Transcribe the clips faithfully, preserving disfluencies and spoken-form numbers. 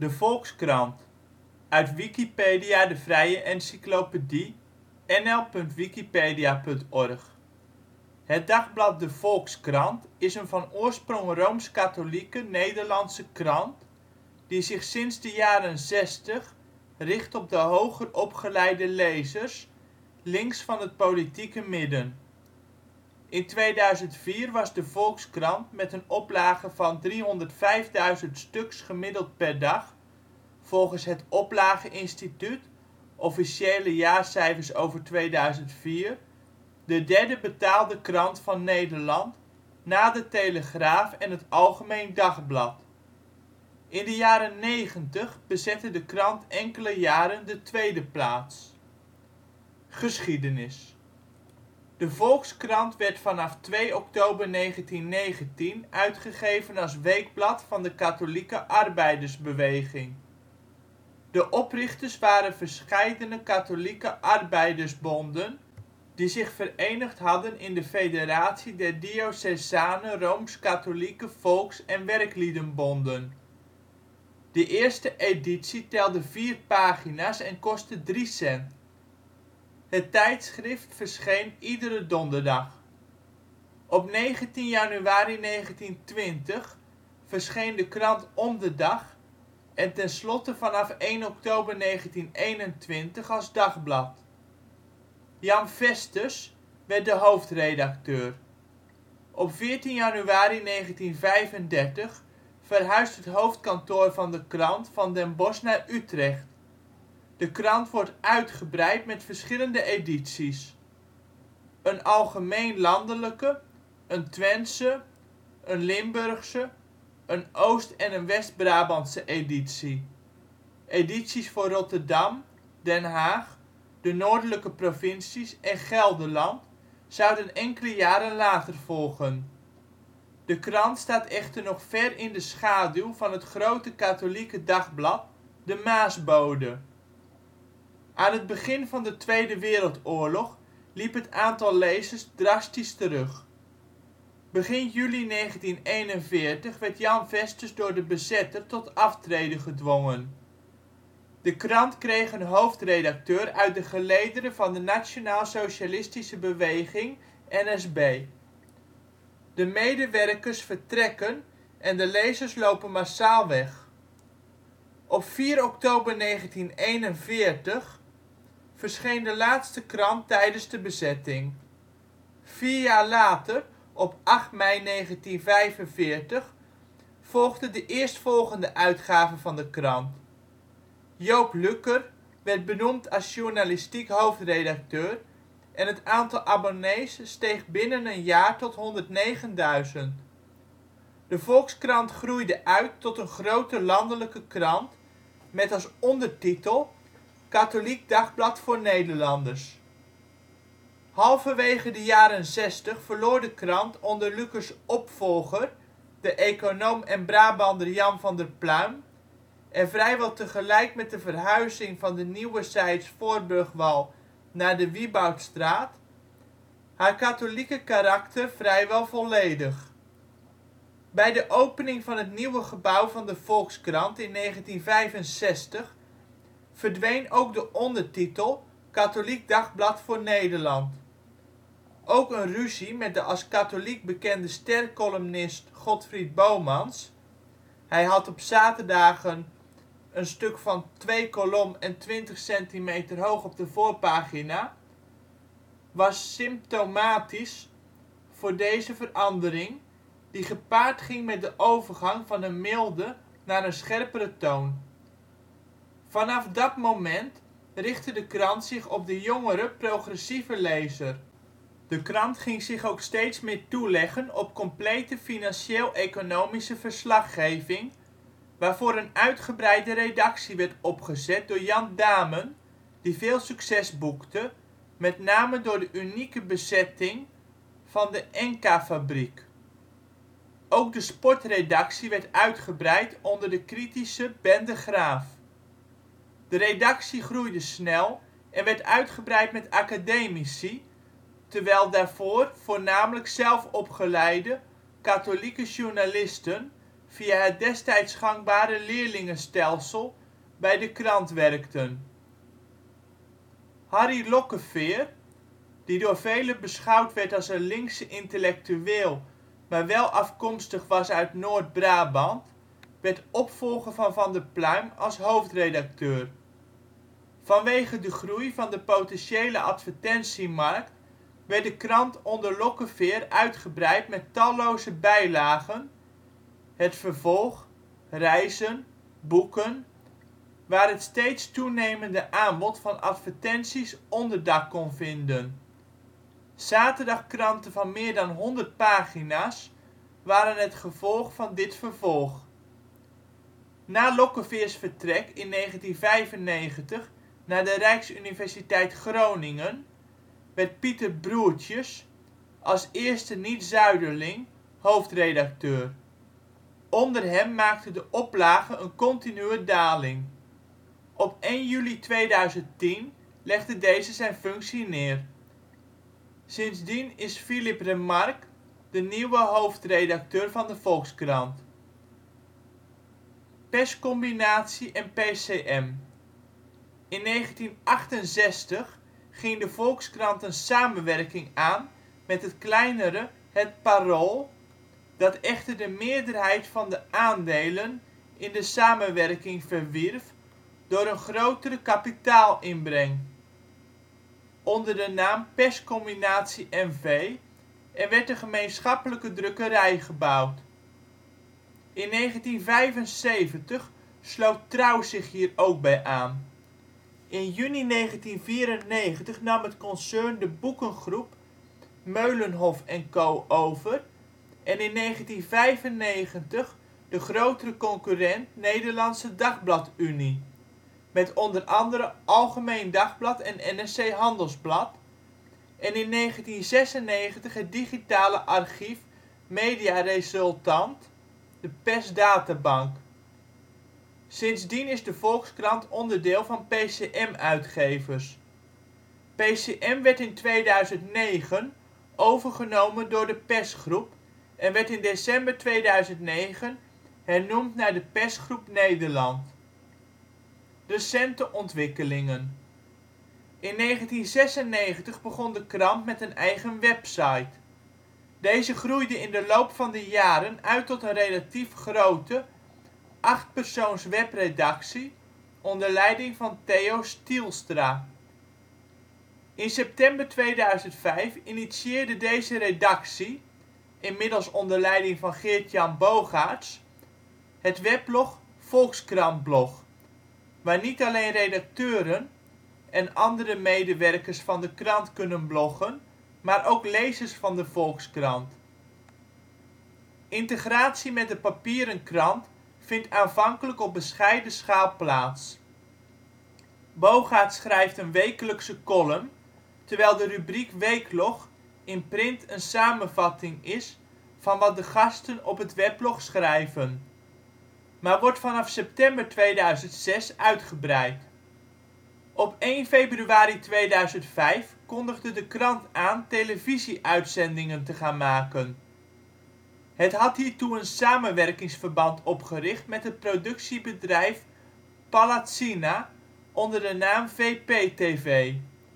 Volkskrant, uit Wikipedia, de vrije encyclopedie. N L punt wikipedia punt org. Het dagblad De Volkskrant is een van oorsprong rooms-katholieke Nederlandse krant, die zich sinds de jaren zestig richt op de hoger opgeleide lezers, links van het politieke midden. In tweeduizend vier was De Volkskrant met een oplage van driehonderdvijfduizend stuks gemiddeld per dag volgens Het Oplage-Instituut (officiële jaarcijfers over tweeduizend vier) de derde betaalde krant van Nederland, na de Telegraaf en het Algemeen Dagblad. In de jaren negentig bezette de krant enkele jaren de tweede plaats. Geschiedenis. De Volkskrant werd vanaf twee oktober negentiennegentien uitgegeven als weekblad van de katholieke arbeidersbeweging. De oprichters waren verscheidene katholieke arbeidersbonden die zich verenigd hadden in de Federatie der Diocesane Rooms-Katholieke Volks - en Werkliedenbonden. De eerste editie telde vier pagina 's en kostte drie cent. Het tijdschrift verscheen iedere donderdag. Op negentien januari negentientwintig verscheen de krant om de dag en tenslotte vanaf één oktober negentieneenentwintig als dagblad. Jan Vesters werd de hoofdredacteur. Op veertien januari negentienvijfendertig verhuist het hoofdkantoor van de krant van Den Bosch naar Utrecht. De krant wordt uitgebreid met verschillende edities: een algemeen landelijke, een Twentse, een Limburgse, een Oost - en een West-Brabantse editie. Edities voor Rotterdam, Den Haag, de noordelijke provincies en Gelderland zouden enkele jaren later volgen. De krant staat echter nog ver in de schaduw van het grote katholieke dagblad De Maasbode. Aan het begin van de Tweede Wereldoorlog liep het aantal lezers drastisch terug. Begin juli negentieneenenveertig werd Jan Vesters door de bezetter tot aftreden gedwongen. De krant kreeg een hoofdredacteur uit de gelederen van de Nationaal-Socialistische Beweging (N S B). De medewerkers vertrekken en de lezers lopen massaal weg. Op vier oktober negentieneenenveertig verscheen de laatste krant tijdens de bezetting. Vier jaar later, op acht mei negentienvijfenveertig, volgde de eerstvolgende uitgave van de krant. Joop Lücker werd benoemd als journalistiek hoofdredacteur en het aantal abonnees steeg binnen een jaar tot honderdnegenduizend. De Volkskrant groeide uit tot een grote landelijke krant met als ondertitel Katholiek dagblad voor Nederlanders. Halverwege de jaren zestig verloor de krant onder Lückers opvolger, de econoom en Brabander Jan van der Pluijm, en vrijwel tegelijk met de verhuizing van de Nieuwezijds Voorburgwal naar de Wibautstraat, haar katholieke karakter vrijwel volledig. Bij de opening van het nieuwe gebouw van de Volkskrant in negentienvijfenzestig verdween ook de ondertitel Katholiek Dagblad voor Nederland. Ook een ruzie met de als katholiek bekende ster-columnist Godfried Bomans (hij had op zaterdagen een stuk van twee kolom en twintig centimeter hoog op de voorpagina) was symptomatisch voor deze verandering, die gepaard ging met de overgang van een milde naar een scherpere toon. Vanaf dat moment richtte de krant zich op de jongere progressieve lezer. De krant ging zich ook steeds meer toeleggen op complete financieel-economische verslaggeving, waarvoor een uitgebreide redactie werd opgezet door Jan Damen, die veel succes boekte, met name door de unieke bezetting van de Enka-fabriek. Ook de sportredactie werd uitgebreid onder de kritische Ben de Graaf. De redactie groeide snel en werd uitgebreid met academici, terwijl daarvoor voornamelijk zelfopgeleide, katholieke journalisten via het destijds gangbare leerlingenstelsel bij de krant werkten. Harry Lockefeer, die door velen beschouwd werd als een linkse intellectueel maar wel afkomstig was uit Noord-Brabant, werd opvolger van Van der Pluijm als hoofdredacteur. Vanwege de groei van de potentiële advertentiemarkt werd de krant onder Lockefeer uitgebreid met talloze bijlagen, het vervolg, reizen, boeken, waar het steeds toenemende aanbod van advertenties onderdak kon vinden. Zaterdagkranten van meer dan honderd pagina 's waren het gevolg van dit vervolg. Na Lockefeers vertrek in negentien vijfennegentig naar de Rijksuniversiteit Groningen werd Pieter Broertjes, als eerste niet-zuiderling, hoofdredacteur. Onder hem maakte de oplage een continue daling. Op één juli tweeduizend tien legde deze zijn functie neer. Sindsdien is Philippe Remarque de nieuwe hoofdredacteur van de Volkskrant. Perscombinatie en P C M. In negentien achtenzestig ging de Volkskrant een samenwerking aan met het kleinere Het Parool, dat echter de meerderheid van de aandelen in de samenwerking verwierf door een grotere kapitaalinbreng, onder de naam Perscombinatie N V, en werd een gemeenschappelijke drukkerij gebouwd. In negentien vijfenzeventig sloot Trouw zich hier ook bij aan. In juni negentien vierennegentig nam het concern de boekengroep Meulenhoff en Co over en in negentien vijfennegentig de grotere concurrent Nederlandse Dagblad Unie, met onder andere Algemeen Dagblad en N R C Handelsblad, en in negentien zesennegentig het digitale archief Media Resultant, de Persdatabank. Sindsdien is de Volkskrant onderdeel van P C M-uitgevers. P C M werd in tweeduizend negen overgenomen door de Persgroep en werd in december tweeduizend negen hernoemd naar de Persgroep Nederland. Recente ontwikkelingen. In negentien zesennegentig begon de krant met een eigen website. Deze groeide in de loop van de jaren uit tot een relatief grote, achtpersoons webredactie onder leiding van Theo Stielstra. In september tweeduizend vijf initieerde deze redactie, inmiddels onder leiding van Geert-Jan Bogaerts, het weblog Volkskrantblog, waar niet alleen redacteuren en andere medewerkers van de krant kunnen bloggen, maar ook lezers van de Volkskrant. Integratie met de papieren krant vindt aanvankelijk op bescheiden schaal plaats. Bogaerts schrijft een wekelijkse column, terwijl de rubriek Weeklog in print een samenvatting is van wat de gasten op het weblog schrijven, maar wordt vanaf september tweeduizend zes uitgebreid. Op één februari tweeduizend vijf kondigde de krant aan televisie-uitzendingen te gaan maken. Het had hiertoe een samenwerkingsverband opgericht met het productiebedrijf Palazzina onder de naam V P T V.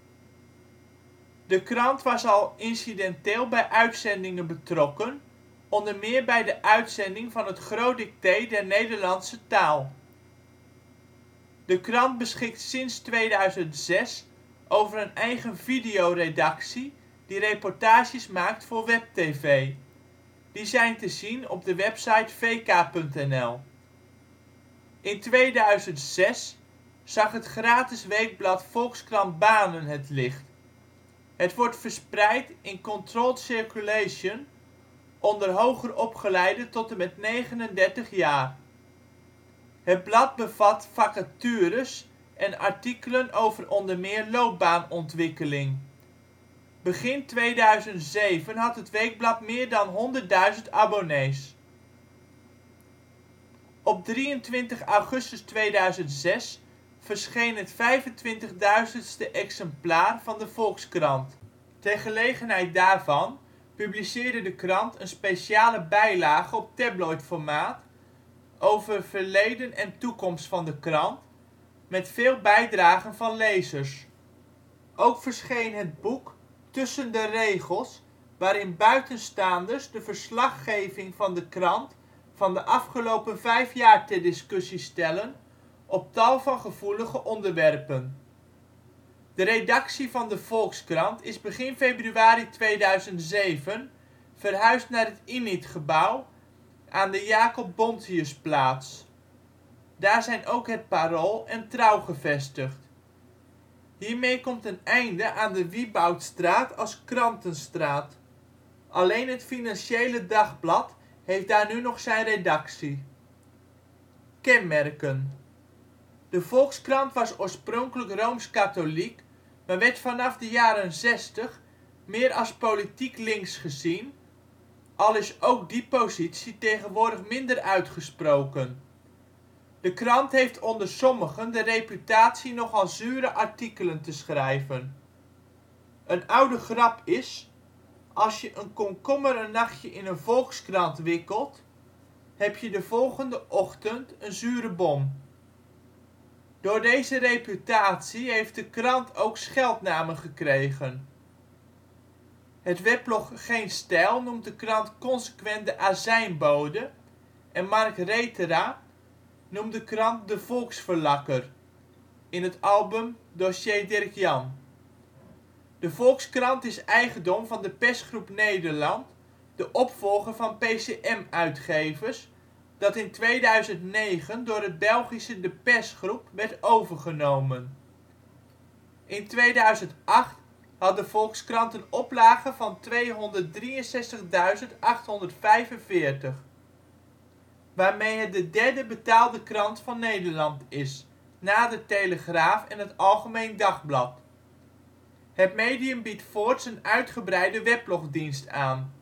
De krant was al incidenteel bij uitzendingen betrokken, onder meer bij de uitzending van het Groot Dicté der Nederlandse taal. De krant beschikt sinds tweeduizend zes over een eigen videoredactie die reportages maakt voor WebTV. Die zijn te zien op de website v k punt n l. In tweeduizend zes zag het gratis weekblad Volkskrant Banen het licht. Het wordt verspreid in controlled circulation onder hoger opgeleiden tot en met negenendertig jaar. Het blad bevat vacatures en artikelen over onder meer loopbaanontwikkeling. Begin tweeduizend zeven had het weekblad meer dan honderdduizend abonnees. Op drieëntwintig augustus tweeduizend zes verscheen het vijfentwintigduizendste exemplaar van de Volkskrant. Ter gelegenheid daarvan publiceerde de krant een speciale bijlage op tabloidformaat over verleden en toekomst van de krant, met veel bijdragen van lezers. Ook verscheen het boek Tussen de regels, waarin buitenstaanders de verslaggeving van de krant van de afgelopen vijf jaar ter discussie stellen op tal van gevoelige onderwerpen. De redactie van de Volkskrant is begin februari tweeduizend zeven verhuisd naar het I N I T-gebouw aan de Jacob Bontiusplaats. Daar zijn ook Het Parool en Trouw gevestigd. Hiermee komt een einde aan de Wibautstraat als krantenstraat. Alleen het Financiële Dagblad heeft daar nu nog zijn redactie. Kenmerken: de Volkskrant was oorspronkelijk rooms-katholiek, maar werd vanaf de jaren zestig meer als politiek links gezien, al is ook die positie tegenwoordig minder uitgesproken. De krant heeft onder sommigen de reputatie nogal zure artikelen te schrijven. Een oude grap is: als je een komkommer een nachtje in een Volkskrant wikkelt, heb je de volgende ochtend een zure bom. Door deze reputatie heeft de krant ook scheldnamen gekregen. Het weblog Geen Stijl noemt de krant consequent de Azijnbode en Mark Retera noemt de krant de Volksverlakker in het album Dossier Dirk-Jan. De Volkskrant is eigendom van de Persgroep Nederland, de opvolger van P C M Uitgevers, dat in tweeduizend negen door het Belgische De Persgroep werd overgenomen. In tweeduizend acht had de Volkskrant een oplage van tweehonderddrieënzestigduizend achthonderdvijfenveertig, waarmee het de derde betaalde krant van Nederland is, na de Telegraaf en het Algemeen Dagblad. Het medium biedt voorts een uitgebreide weblogdienst aan.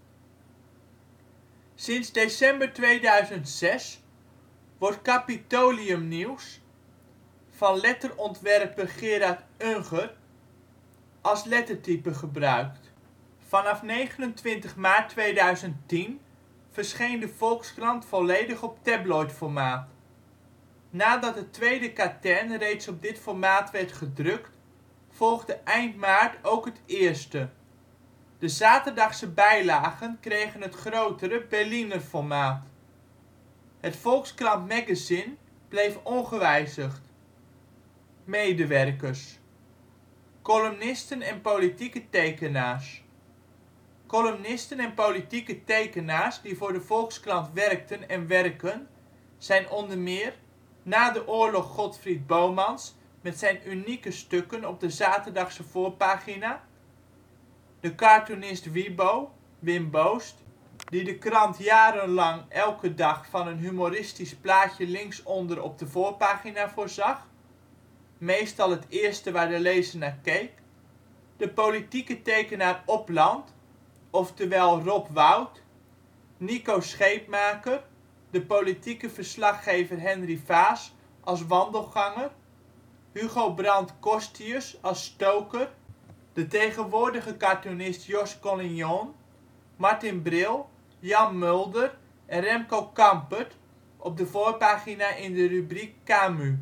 Sinds december tweeduizend zes wordt Capitoliumnieuws van letterontwerper Gerard Unger als lettertype gebruikt. Vanaf negenentwintig maart tweeduizend tien verscheen de Volkskrant volledig op tabloidformaat. Nadat het tweede katern reeds op dit formaat werd gedrukt, volgde eind maart ook het eerste. De zaterdagse bijlagen kregen het grotere Berliner formaat. Het Volkskrant Magazine bleef ongewijzigd. Medewerkers: columnisten en politieke tekenaars. Columnisten en politieke tekenaars die voor de Volkskrant werkten en werken zijn onder meer: na de oorlog Godfried Bomans met zijn unieke stukken op de zaterdagse voorpagina, de cartoonist WiBo (Wim Boost), die de krant jarenlang elke dag van een humoristisch plaatje linksonder op de voorpagina voorzag, meestal het eerste waar de lezer naar keek, de politieke tekenaar Opland, oftewel Rob Wout, Nico Scheepmaker, de politieke verslaggever Henry Vaas als wandelganger, Hugo Brandt Corstius als stoker, de tegenwoordige cartoonist Jos Collignon, Martin Bril, Jan Mulder en Remco Campert op de voorpagina in de rubriek Camu.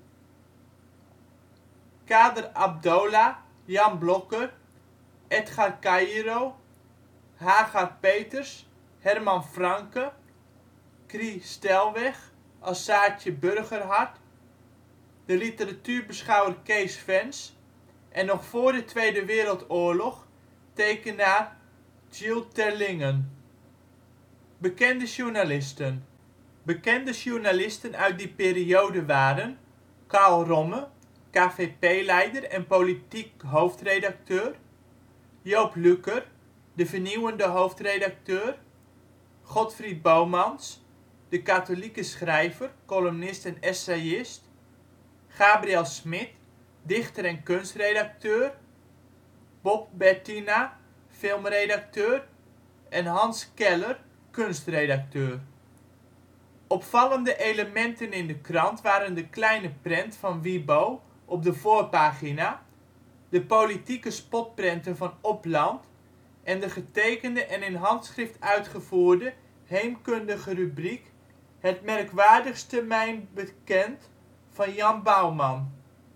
Kader Abdolah, Jan Blokker, Edgar Cairo, Hagar Peeters, Herman Franke, Cri Stellweg als Saartje Burgerhardt, de literatuurbeschouwer Kees Fens en nog voor de Tweede Wereldoorlog tekenaar Giles Terlingen. Bekende journalisten. Bekende journalisten uit die periode waren: Carl Romme, K V P-leider en politiek hoofdredacteur, Joop Lücker, de vernieuwende hoofdredacteur, Godfried Bomans, de katholieke schrijver, columnist en essayist, Gabriël Smit, dichter en kunstredacteur, Bob Bertina, filmredacteur en Hans Keller, kunstredacteur. Opvallende elementen in de krant waren de kleine prent van WiBo op de voorpagina, de politieke spotprenten van Opland en de getekende en in handschrift uitgevoerde heemkundige rubriek het merkwaardigste mij bekend van Jan Bouman.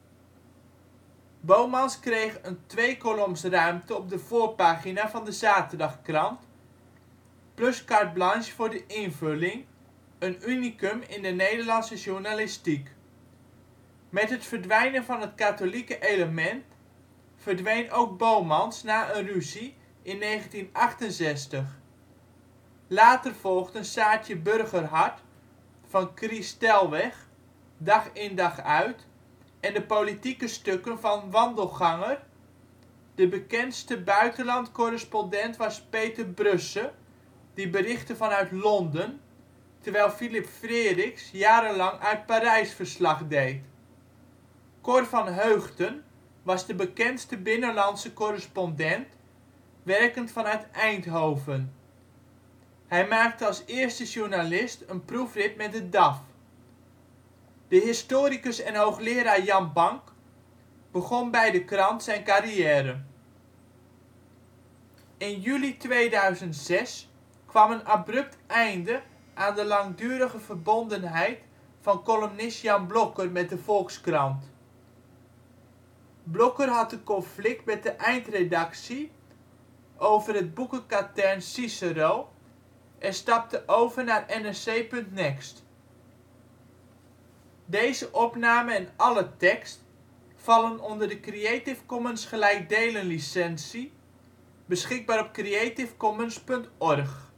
Bomans kreeg een tweekoloms ruimte op de voorpagina van de zaterdagkrant, plus carte blanche voor de invulling, een unicum in de Nederlandse journalistiek. Met het verdwijnen van het katholieke element verdween ook Bomans na een ruzie in negentien achtenzestig. Later volgden Saartje Burgerhardt van Cri Stellweg, Dag in dag uit en de politieke stukken van Wandelganger, de bekendste buitenlandcorrespondent was Peter Brusse, die berichtte vanuit Londen, terwijl Philip Freriks jarenlang uit Parijs verslag deed. Cor van Heugten was de bekendste binnenlandse correspondent, werkend vanuit Eindhoven. Hij maakte als eerste journalist een proefrit met de D A F. De historicus en hoogleraar Jan Bank begon bij de krant zijn carrière. In juli tweeduizend zes kwam een abrupt einde aan de langdurige verbondenheid van columnist Jan Blokker met de Volkskrant. Blokker had een conflict met de eindredactie over het boekenkatern Cicero en stapte over naar N R C punt next. Deze opname en alle tekst vallen onder de Creative Commons gelijkdelen licentie, beschikbaar op creativecommons punt org